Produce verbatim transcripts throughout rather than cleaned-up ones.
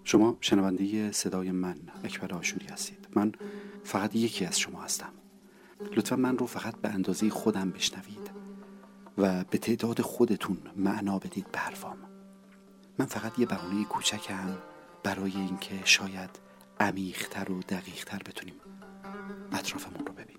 شما شنونده صدای من اکبر آشوری هستید. من فقط یکی از شما هستم. لطفا من رو فقط به اندازه خودم بشنوید و به تعداد خودتون معنا بدید به حرفام. من فقط یه بهانه کوچکم برای اینکه شاید عمیق‌تر و دقیق‌تر بتونیم اطرافمون رو ببینیم.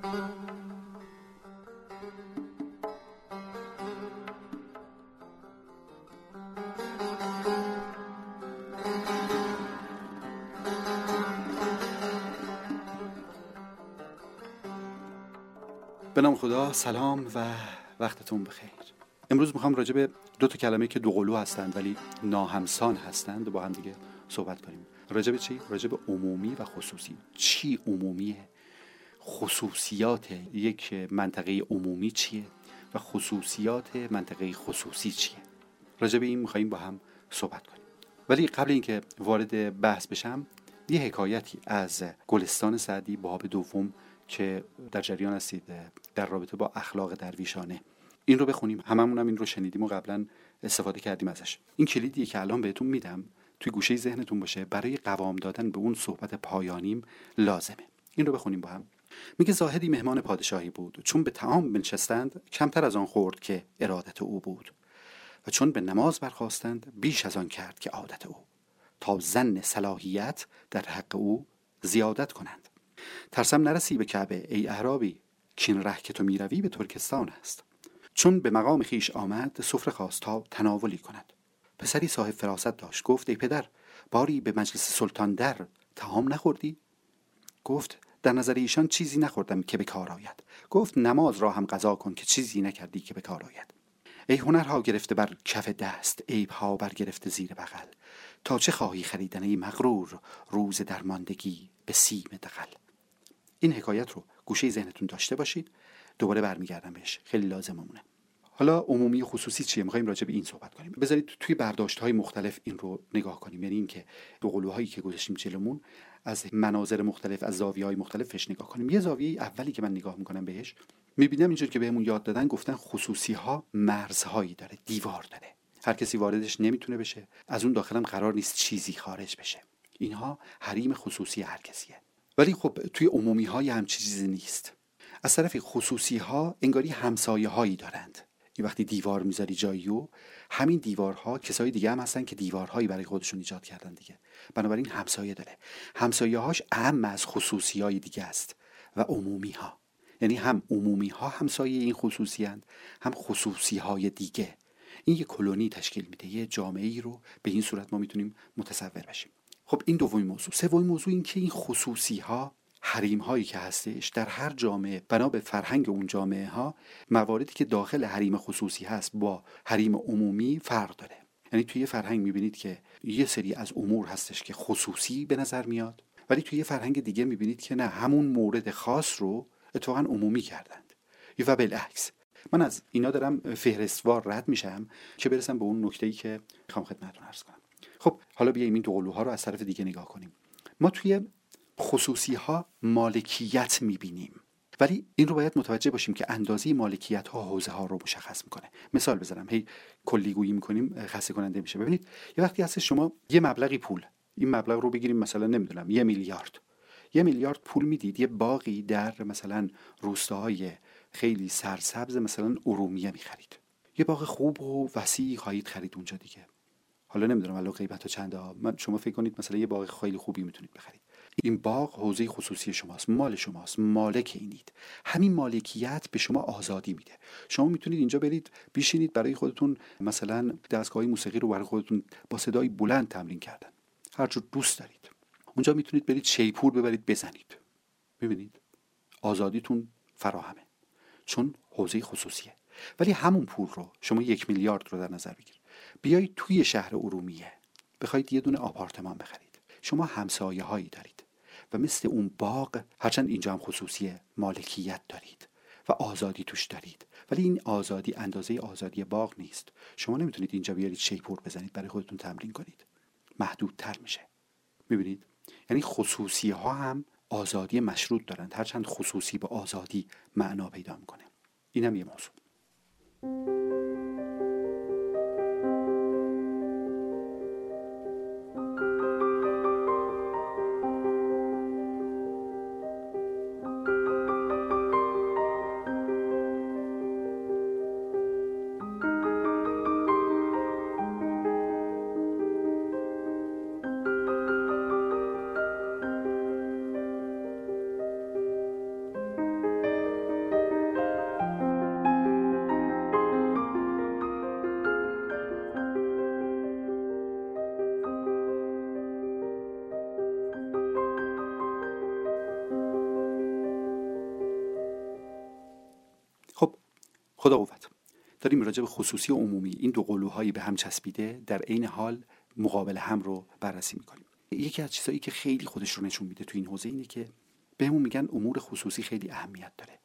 به نام خدا، سلام و وقتتون بخیر. امروز میخوام راجع به دو تا کلمه که دو قلو هستند ولی ناهمسان هستند با هم دیگه صحبت کنیم. راجع به چی؟ راجع به عمومی و خصوصی. چی عمومیه؟ خصوصیات یک منطقه عمومی چیه؟ و خصوصیات منطقه خصوصی چیه؟ راجع به این میخواییم با هم صحبت کنیم. ولی قبل اینکه وارد بحث بشم، یه حکایتی از گلستان سعدی باب دوم که در جریان هستید در رابطه با اخلاق درویشانه، این رو بخونیم. هممون هم این رو شنیدیم و قبلا استفاده کردیم ازش. این کلیدیه که الان بهتون میدم توی گوشه ذهنتون باشه، برای قوام دادن به اون صحبت پایانیم لازمه. این رو بخونیم با هم. میگه زاهدی مهمان پادشاهی بود، چون به طعام بنشستند کمتر از آن خورد که ارادت او بود، و چون به نماز برخاستند بیش از آن کرد که عادت او، تا ظن صلاحیت در حق او زیادت کنند. ترسم نرسی به کعبه ای اعرابی، کین ره که تو میروی به ترکستان است. چون به مقام خیش آمد سفره خواست تا تناولی کند. پسری صاحب فراست داشت، گفت ای پدر، باری به مجلس سلطان در طعام نخوردی؟ گفت در نظر ایشان چیزی نخوردم که به کار آید. گفت نماز را هم قضا کن که چیزی نکردی که به کار آید. ای هنرها گرفته بر کف دست، عیبها بر گرفته زیر بغل، تا چه خواهی خریدن ای مغرور، روز درماندگی به سیم دغل. این حکایت رو گوشه ذهنتون داشته باشید. دوباره برمیگردم بهش، خیلی لازممونه. حالا عمومی و خصوصی چیه؟ می‌خوایم راجع به این صحبت کنیم. بذارید توی برداشت‌های مختلف این رو نگاه کنیم. یعنی اینکه دو قلوهایی که گذاشتیم جلومون از مناظر مختلف، از زاویه‌های مختلفش نگاه کنیم. یه زاویه اولی که من نگاه می‌کنم بهش، می‌بینم اینجوری که بهمون یاد دادن، گفتن خصوصی‌ها مرزهایی داره، دیوار داره. هر کسی واردش نمیتونه بشه، از اون داخلم قرار نیست چیزی خارج بشه. اینها حریم خصوصی هر کسیه. ولی خب توی عمومی‌های هم چیزی نیست. از طرف خصوصی‌ها انگاری همسایه‌هایی دارند. این وقتی دیوار میذاری جاییو، همین دیوارها کسای دیگه هم هستن که دیوارهایی برای خودشون ایجاد کردن دیگه. بنابراین همسایه داره. همسایه‌هاش اهم از خصوصی‌های دیگه است و عمومی‌ها. یعنی هم عمومی‌ها همسایه این خصوصی‌اند، هم خصوصی‌های دیگه. این یک کلونی تشکیل میده، یه جامعه‌ای رو به این صورت ما میتونیم متصور بشیم. خب این دومین موضوع. سومین موضوع این که این خصوصی‌ها، حریم هایی که هستش در هر جامعه، بنا به فرهنگ اون جامعه ها، مواردی که داخل حریم خصوصی هست با حریم عمومی فرق داره. یعنی توی یه فرهنگ میبینید که یه سری از امور هستش که خصوصی به نظر میاد، ولی توی یه فرهنگ دیگه میبینید که نه، همون مورد خاص رو اتفاقا عمومی کردند. و بالعکس. من از اینا دارم فهرستوار رد میشم که برسم به اون نکته‌ای که میخوام خدمتتون عرض کنم. خب حالا بیایم این دو قلوها رو از طرف دیگه نگاه کنیم. ما توی خصوصی ها مالکیت میبینیم، ولی این رو باید متوجه باشیم که اندازه مالکیت ها حوزه ها رو مشخص میکنه. مثال بزنم، هی کلیگویی میکنیم خسته کننده میشه. ببینید یه وقتی هست شما یه مبلغی پول، این مبلغ رو بگیریم مثلا نمیدونم یه میلیارد یه میلیارد پول میدید، یه باقی در مثلا روستاهای خیلی سرسبز مثلا ارومیه میخرید، یه باغ خوب و وسیع خواهید خرید اونجا دیگه. حالا نمیدونم الان قیمتش چنده، من شما فکر کنید مثلا یه باغ خیلی خوبی میتونید بخرید. این باغ حوزه خصوصی شماست، مال شماست، مالک اینید. همین مالکیت به شما آزادی میده. شما میتونید اینجا برید بشینید برای خودتون مثلا دستگاه موسیقی رو برای خودتون با صدای بلند تمرین کردن، هر جور دوست دارید. اونجا میتونید برید شیپور ببرید بزنید. میبینید آزادیتون فراهمه، چون حوزه خصوصیه. ولی همون پول رو شما یک میلیارد رو در نظر بگیر، بیایید توی شهر ارومیه بخواید یه دونه آپارتمان بخرید، شما همسایه هایی دارید و مثل اون باغ، هرچند اینجا هم خصوصیه، مالکیت دارید و آزادی توش دارید، ولی این آزادی اندازه آزادی باغ نیست. شما نمیتونید اینجا بیارید شیپور بزنید برای خودتون تمرین کنید، محدودتر میشه. میبینید؟ یعنی خصوصی ها هم آزادی مشروط دارند، هرچند خصوصی با آزادی معنا پیدا میکنه. اینم یه موضوع. خدا قوت. داریم راجع به خصوصی و عمومی این دو قلوهایی به هم چسبیده در عین حال مقابل هم رو بررسی میکنیم. یکی از چیزایی که خیلی خودش رو نشون میده تو این حوزه اینه که بهمون میگن امور خصوصی خیلی اهمیت داره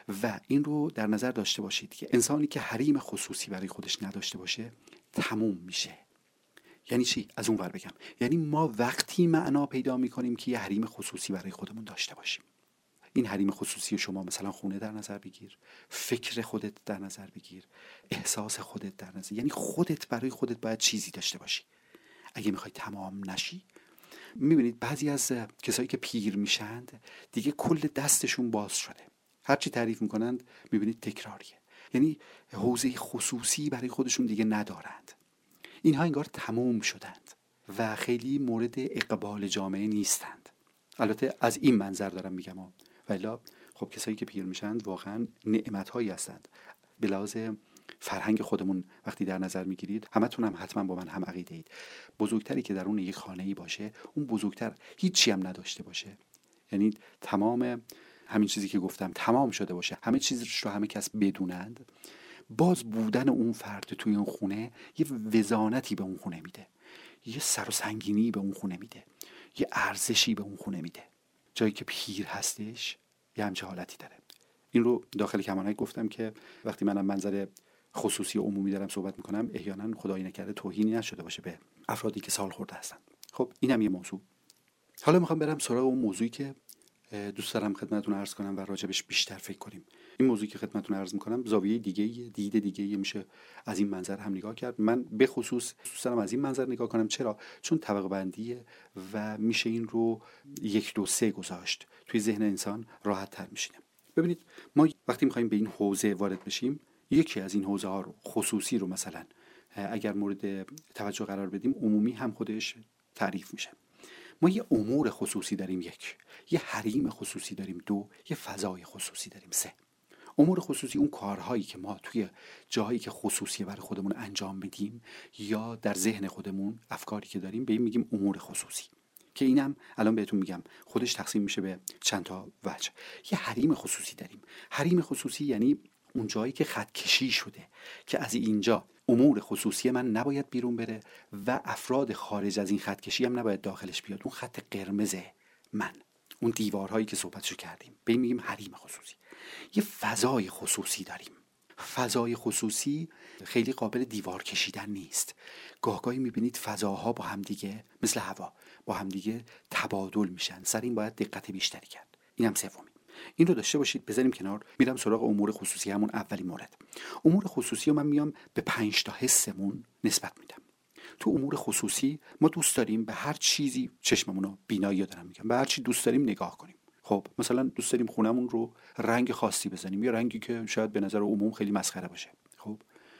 و این رو در نظر داشته باشید که انسانی که حریم خصوصی برای خودش نداشته باشه تموم میشه. یعنی چی؟ از اون ور بگم، یعنی ما وقتی معنا پیدا میکنیم که یه حریم خصوصی برای خودمون داشته باشیم. این حریم خصوصی شما مثلا خونه در نظر بگیر، فکر خودت در نظر بگیر، احساس خودت در نظر، یعنی خودت برای خودت باید چیزی داشته باشی. اگه میخوای تمام نشی، میبینید بعضی از کسایی که پیر میشند دیگه کل دستشون باز شده، هرچی تعریف میکنند میبینید تکراریه، یعنی حوزه خصوصی برای خودشون دیگه ندارند. اینها انگار تموم شدند و خیلی مورد اقبال جامعه نیستند. البته از این منظر دارم میگم ها، ولی خب کسایی که پیر میشند واقعا نعمت‌هایی هستند. به لحاظ فرهنگ خودمون وقتی در نظر میگیرید، همتون هم حتما با من هم عقیده اید، بزرگتری که در اون یک خانه‌ای باشه، اون بزرگتر هیچی هم نداشته باشه، یعنی تمام همین چیزی که گفتم تمام شده باشه، همه چیزش رو همه کس بدونند، باز بودن اون فرد توی اون خونه یه وزانتی به اون خونه میده، یه سر و سنگینی به اون خونه میده، یه ارزشی به اون خونه میده. جایی که پیر هستش یه همچه حالتی داره. این رو داخل کمانک گفتم که وقتی منم منظر خصوصی و عمومی دارم صحبت میکنم احیانا خدایی نکرده توهینی نشده باشه به افرادی که سال خورده هستن. خب اینم یه موضوع. حالا میخوام برم سراغ اون موضوعی که دوست دارم خدمتتون عرض کنم و راجبش بیشتر فکر کنیم. این موضوعی که خدمتتون عرض میکنم زاویه دیگه دید دیگه میشه از این منظر هم نگاه کرد. من به خصوص دوست دارم از این منظر نگاه کنم. چرا؟ چون طبقه بندیه و میشه این رو یک دو سه گذاشت، توی ذهن انسان راحت تر میشینه. ببینید ما وقتی میخوایم به این حوزه وارد بشیم، یکی از این حوزه ها رو، خصوصی رو مثلا اگر مورد توجه قرار بدیم، عمومی هم خودش تعریف میشه. ما یه امور خصوصی داریم، یک، یه حریم خصوصی داریم، دو، یه فضای خصوصی داریم، سه. امور خصوصی اون کارهایی که ما توی جاهایی که خصوصی برای خودمون انجام میدیم یا در ذهن خودمون افکاری که داریم، به این میگیم امور خصوصی، که اینم الان بهتون میگم خودش تقسیم میشه به چند تا وجه. یه حریم خصوصی داریم. حریم خصوصی یعنی اون جایی که خط کشی شده که از اینجا امور خصوصی من نباید بیرون بره و افراد خارج از این خط کشی هم نباید داخلش بیاد. اون خط قرمز من، اون دیوارهایی که صحبتشو کردیم، به این میگیم حریم خصوصی. یه فضای خصوصی داریم. فضای خصوصی خیلی قابل دیوار کشیدن نیست. گاهگاهی میبینید فضاها با هم دیگه مثل هوا با هم دیگه تبادل میشن. سر این باید دقت بیشتری کرد. اینم سومی. این رو داشته باشید، بذاریم کنار. میرم سراغ امور خصوصی، همون اولی مورد. امور خصوصی رو من میام به پنج تا حسمون نسبت میدم. تو امور خصوصی ما دوست داریم به هر چیزی، چشممون رو بینایی دارم میگم، به هر چی دوست داریم نگاه کنیم. خب مثلا دوست داریم خونمون رو رنگ خاصی بزنیم، یا رنگی که شاید به نظر عموم خیلی مسخره باشه. خب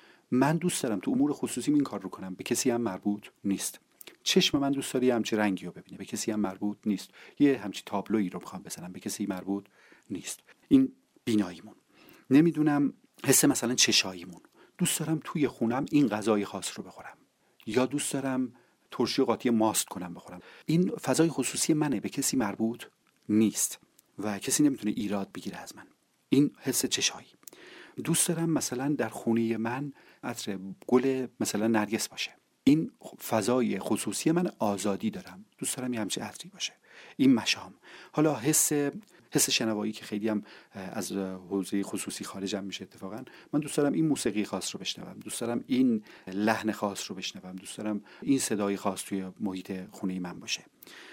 من دوست دارم تو امور خصوصی این کار رو کنم، به کسی هم مربوط نیست. چشم من دوست داره همچی رنگی رو ببینه، به کسی هم مربوط نیست. یه همچی تابلویی رو میخوام بزنم، به کسی مربوط نیست. این بیناییمون. نمیدونم حس مثلا چشاییمون، دوست دارم توی خونم این غذای خاص رو بخورم، یا دوست دارم ترشی و قاطی ماست کنم بخورم. این فضای خصوصی منه، به کسی مربوط نیست و کسی نمیتونه ایراد بگیره از من. این حس چشایی. دوست دارم مثلا در خونه من عطر گل مثلا نرگس باشه. این فضای خصوصی من، آزادی دارم، دوست دارم یه همچین عطری باشه. این مشام. حالا حس حس شنوایی که خیلی هم از حوزه خصوصی خارجم میشه اتفاقا، من دوست دارم این موسیقی خاص رو بشنوم، دوست دارم این لحن خاص رو بشنوم، دوست دارم این صدای خاص توی محیط خونه من باشه.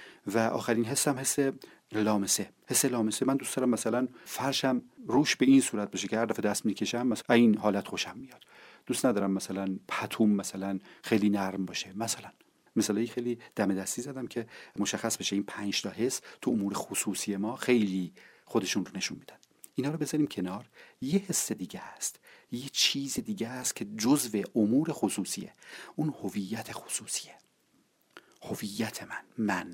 و آخرین حسم حس لامسه. حس لامسه، من دوست دارم مثلا فرشم روش به این صورت باشه که هر دفعه دست میکشم مثلا این حالت خوشم میاد. دوست ندارم مثلا پتوم مثلا خیلی نرم باشه. مثلا مثلا خیلی دم دستی زدم که مشخص بشه این پنج تا حس تو امور خصوصی ما خیلی خودشون رو نشون میدن. اینا رو بذاریم کنار. یه حس دیگه هست، یه چیز دیگه هست که جزء امور خصوصیه. اون هویت خصوصیه. هویت من من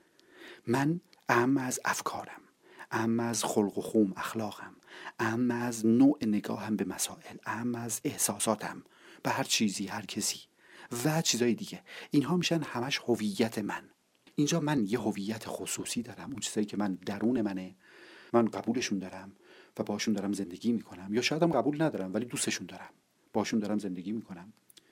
من اهم از افکارم، اهم از خلق و خوم اخلاقم، اهم از نوع نگاهم به مسائل، اهم از احساساتم به هر چیزی، هر کسی و چیزای دیگه. اینها میشن همش هویت من. اینجا من یه هویت خصوصی دارم، اون چیزایی که من درون منه، من قبولشون دارم و باشون دارم زندگی میکنم، یا شاید هم قبول ندارم ولی دوستشون دارم، باشون دارم زندگی میکنم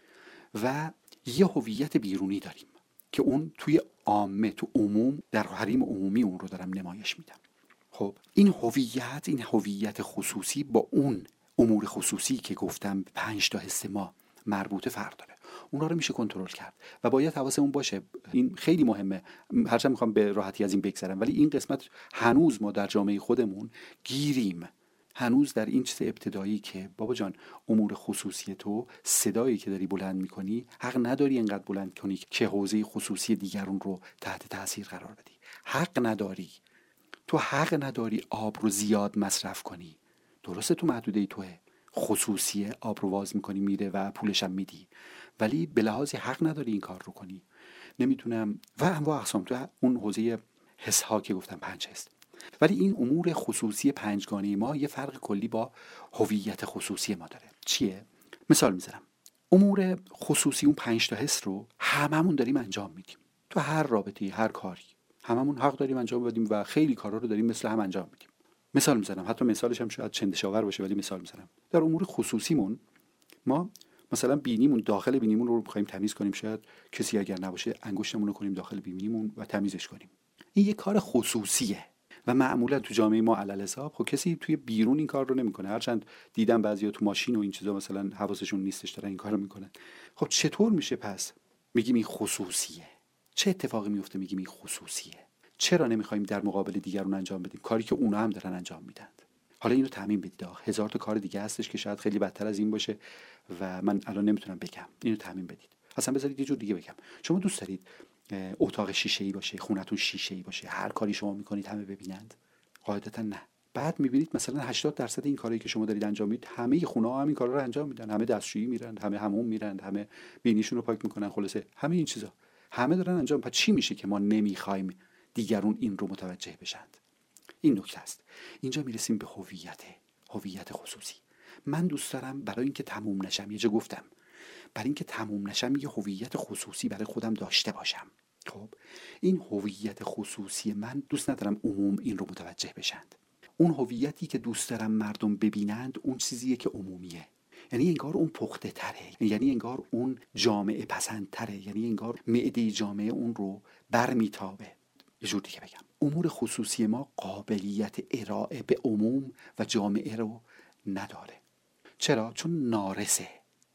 و یه هویت بیرونی داریم که اون توی عامه، تو عموم، در حریم عمومی اون رو دارم نمایش میدم. خب این هویت، این هویت خصوصی با اون امور خصوصی که گفتم پنج تا حس ما مربوطه فرق داره. اونا رو میشه کنترل کرد و باید حواسمون باشه. این خیلی مهمه، هرچند میخوام به راحتی از این بگذرم، ولی این قسمت هنوز ما در جامعه خودمون گیریم، هنوز در این چیز ابتدایی که بابا جان امور خصوصی تو، صدایی که داری بلند میکنی حق نداری انقدر بلند کنی که حوزه خصوصی دیگرون رو تحت تاثیر قرار بدی. حق نداری، تو حق نداری آب رو زیاد مصرف کنی. درسته تو محدوده توه، خصوصیه، آب رو واز میکنی میره و پولش هم میدی، ولی به لحاظی حق نداری این کار رو کنی. نمیتونم و انواع اقسام تو اون حوزه حس ها که گفتم پنج حس. ولی این امور خصوصی پنجگانه ما یه فرق کلی با هویت خصوصی ما داره. چیه؟ مثال میزنم. امور خصوصی اون پنج تا حس رو هممون داریم انجام میدیم، تو هر رابطه‌ای، هر کاری هممون حق داریم انجام بدیم و خیلی کارا رو داریم مثل هم انجام میدیم. مثال میزنم، حتی مثالش هم شاید چندشاور باشه ولی مثال میزنم. در امور خصوصیمون ما مثلا بینیمون، داخل بینیمون رو بخوایم تمیز کنیم، شاید کسی اگر نباشه انگشتمون رو کنیم داخل بینیمون و تمیزش کنیم. این یه کار خصوصیه و معمولا تو جامعه ما علل حساب خب کسی توی بیرون این کار رو نمیکنه. هرچند دیدم بعضیا تو ماشین و این چیزا مثلا حواسشون نیستش دارن این کارو میکنن. خب چطور میشه پس میگیم این خصوصیه؟ چه اتفاقی میفته میگیم این خصوصیه؟ چرا نمیخوایم در مقابل دیگران انجام بدیم کاری که اونا هم دارن انجام میدن؟ حالا اینو تعمیم بدید. هزار تا کار دیگه هستش که شاید خیلی بدتر از این باشه و من الان نمیتونم بگم. اینو تعمیم بدید. اصلا بذارید یه جور دیگه بگم. شما دوست دارید اتاق شیشه‌ای باشه، خونتون شیشه‌ای باشه، هر کاری شما میکنید همه ببینند؟ قاعدتا نه. بعد میبینید مثلا هشتاد درصد این کارهایی که شما دارید انجام میدید همه خونه ها هم این کارا رو انجام میدن، همه دستشویی میرن، همه حموم میرن، همه بینیشون رو پاک میکنن، خلاصه همه این چیزا همه دارن انجام. پس چی میشه که ما نمیخوایم دیگرون این رو متوجه بشند؟ این نکته است. اینجا میرسیم به هویت، هویت خصوصی. من دوست دارم برای اینکه تموم نشم، یه جا گفتم برای اینکه تموم نشم یه هویت خصوصی برای خودم داشته باشم. خب این هویت خصوصی من دوست ندارم عموم این رو متوجه بشند. اون هویتی که دوست دارم مردم ببینند اون چیزیه که عمومیه، یعنی انگار اون پخته تره، یعنی انگار اون جامعه پسند تره، یعنی انگار معده جامعه اون رو برمیتابه. یه جور دیگه بگم، امور خصوصی ما قابلیت ارائه به عموم و جامعه رو نداره. چرا؟ چون نارسه،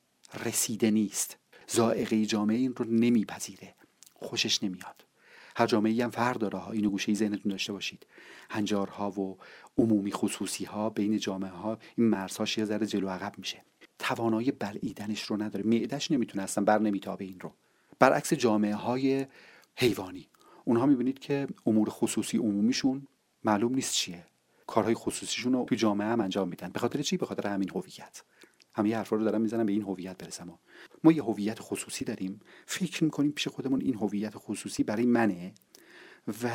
رسیده نیست، ذائقه جامعه این رو نمیپذیره، خوشش نمیاد. هر جامعه‌ای هم فرق داره ها، اینو گوشه ذهنتون داشته باشید. هنجارها و عمومی خصوصی ها بین جامعه ها این مرزهاش یه ذره جلو عقب میشه، توانایی بلعیدنش رو نداره، معده‌اش نمیتونه اصلا بر نمیتابه این رو. برعکس جامعه های حیوانی، اونها میبینید که امور خصوصی عمومیشون معلوم نیست چیه، کارهای خصوصیشون رو تو جامعه هم انجام میدن. به خاطر چی؟ به خاطر همین هویت. همه حرفا رو دارم میزنم به این هویت برسم. ما ما یه هویت خصوصی داریم، فکر میکنیم پیش خودمون این هویت خصوصی برای منه و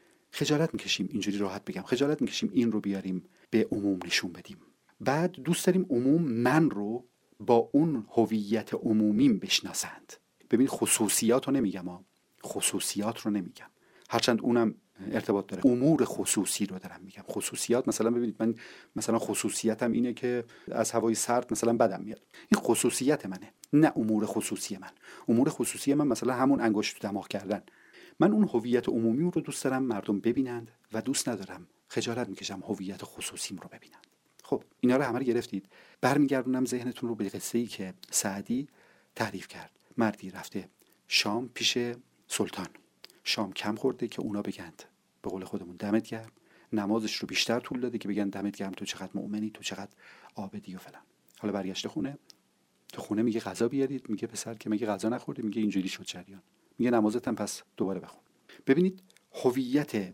خجالت میکشیم، اینجوری راحت بگم، خجالت میکشیم این رو بیاریم به عموم نشون بدیم. بعد دوست داریم عموم من رو با اون هویت عمومیم بشناسند. ببین خصوصیات رو نمیگم ها، خصوصیات رو نمیگم، هرچند اونم ارتباط داره. امور خصوصی رو دارم میگم. خصوصیات مثلا ببینید من مثلا خصوصیتم اینه که از هوای سرد مثلا بدم میاد، این خصوصیت منه، نه امور خصوصی من. امور خصوصی من مثلا همون انگشت دماغ کردن. من اون هویت عمومی رو دوست دارم مردم ببینند و دوست ندارم، خجالت میکشم هویت خصوصیم رو ببینند. خب اینا رو همه رو گرفتید. برمیگردونم ذهنتون رو به قصه‌ای که سعدی تعریف کرد. مردی رفته شام پیش سلطان، شام کم خورده که اونا بگند به قول خودمون دمت گرم، نمازش رو بیشتر طول داده که بگن دمت گرم تو چقدر مؤمنی، تو چقدر عابدی و فلان. حالا برگشته خونه، تو خونه میگه غذا بیارید، میگه پسر که میگه غذا نخوردی، میگه اینجوری شد جریان، میگه نمازت هم پس دوباره بخون. ببینید هویت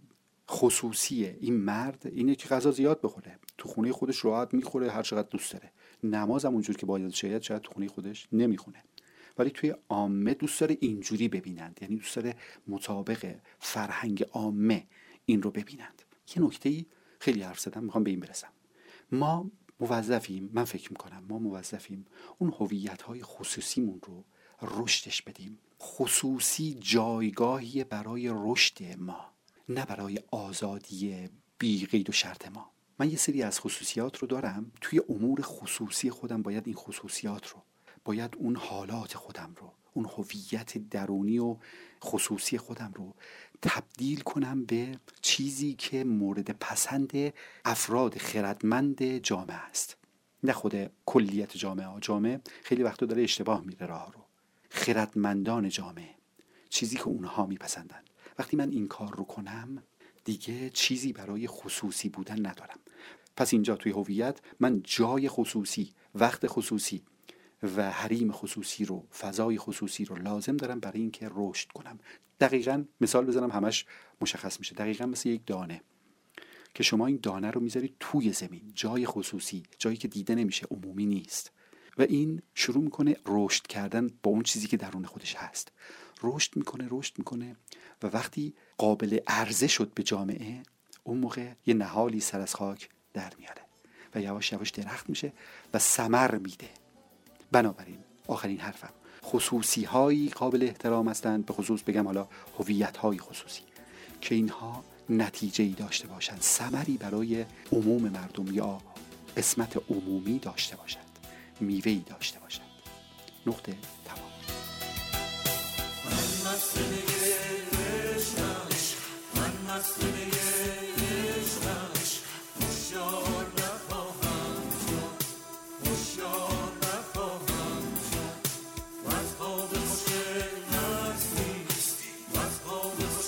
خصوصی این مرد اینه که غذا زیاد بخوره، تو خونه خودش راحت میخوره هر چقدر دوست داره، نماز هم اونجوری که باید شاید شاید تو خونه خودش نمیخونه، ولی توی عامه دوست داره اینجوری ببینند، یعنی دوست داره مطابق فرهنگ عامه این رو ببینند. یه نکته‌ای خیلی حرف زدم، میخوام به این برسم. ما موظفیم، من فکر میکنم ما موظفیم اون هویت‌های خصوصیمون رو رشدش بدیم. خصوصی جایگاهی برای رشد ما، نه برای آزادی بی قید و شرط ما. من یه سری از خصوصیات رو دارم، توی امور خصوصی خودم باید این خصوصیات رو، باید اون حالات خودم رو، اون هویت درونی و خصوصی خودم رو تبدیل کنم به چیزی که مورد پسند افراد خردمند جامعه است، نه خود کلیت جامعه ها. جامعه خیلی وقتا داره اشتباه میره راه رو. خردمندان جامعه، چیزی که اونها میپسندن. وقتی من این کار رو کنم دیگه چیزی برای خصوصی بودن ندارم. پس اینجا توی هویت من جای خصوصی، وقت خصوصی و حریم خصوصی رو، فضای خصوصی رو لازم دارم برای اینکه رشد کنم. دقیقاً مثال بزنم همش مشخص میشه. دقیقاً مثل یک دانه که شما این دانه رو میذارید توی زمین، جای خصوصی، جایی که دیده نمیشه، عمومی نیست، و این شروع میکنه رشد کردن با اون چیزی که درون خودش هست. رشد میکنه رشد میکنه و وقتی قابل عرضه شد به جامعه، اون موقع یه نهالی سر از خاک در میاره و یواش یواش درخت میشه و ثمر میده. بنابراین آخرین حرفم، خصوصی هایی قابل احترام هستند، به خصوص بگم حالا هویت های خصوصی، که اینها نتیجه ای داشته باشند، ثمری برای عموم مردم یا قسمت عمومی داشته باشند، میوه ای داشته باشند. نقطه تمام. من مسئله عشقم، من مسئله عشقم، هوشیار نخواهم شد، هوشیار نخواهم شد، و از خواب خوش مستی، و از خواب خوش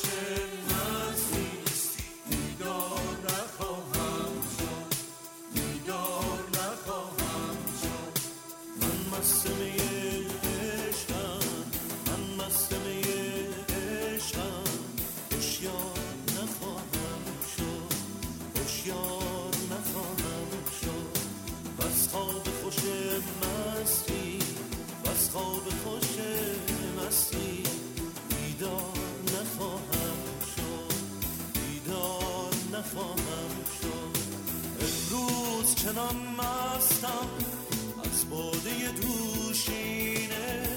مستی، بیدار نخواهم شد، بیدار نخواهم شد. من مسئله عشقم، من مسئله عشقم، هوشیار نخواهم شد، هوشیار نخواهم شد، و از خواب خوش مستی، و از خواب خوش مستی، بیدار نخواهم شد، بیدار نخواهم شد. امروز چنان مستم از باده دوشینه،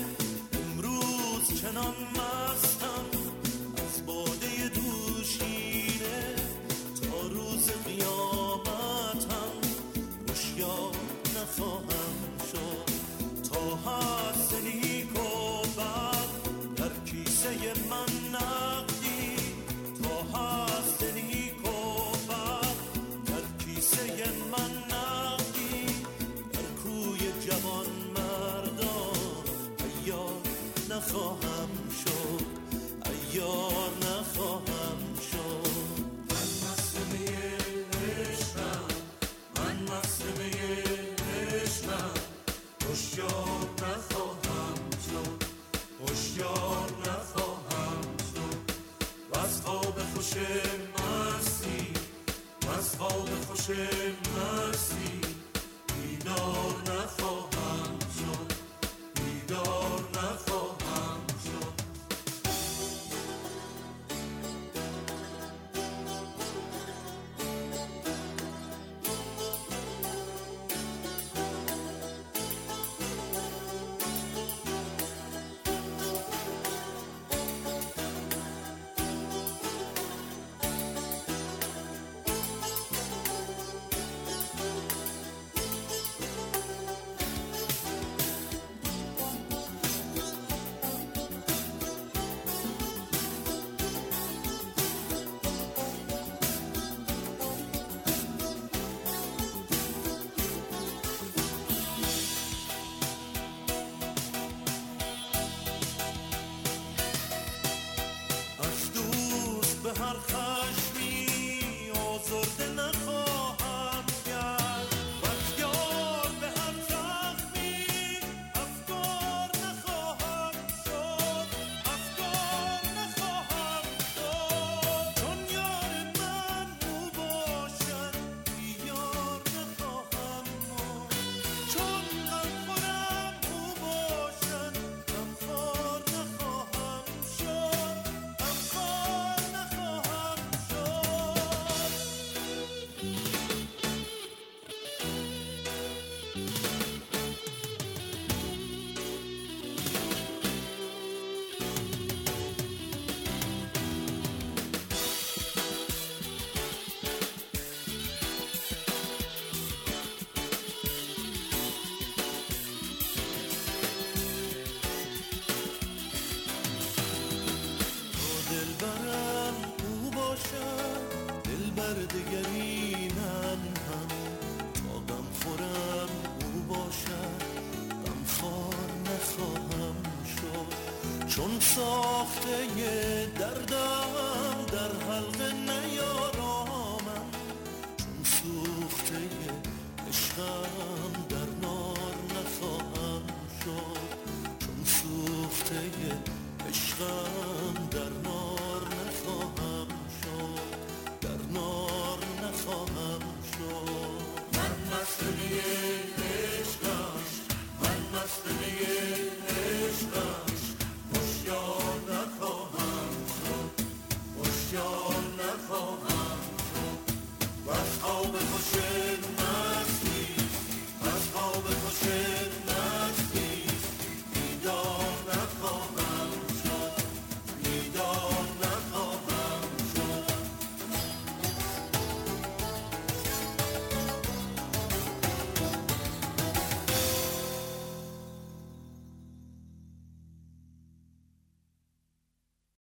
امروز چنان مستم از باده دوشینه، تا روز قیامتم هوشیار نخواهم شد. تا هست نیک و بد در کیسه من نقدی، تا هست نیک و بد در کیسه من نقدی، در کوی جوان مردان عیار نخواهم شد، عیار نخواهم شد. من مسئله عشقم، من مسئله عشقم، هوشیار نخواهم شد، هوشیار نخواهم شد، و از خواب خوش مستی، و از خواب خوش مستی، بیدار نخواهم شد، بیدار نخواهم شد. چون ساخته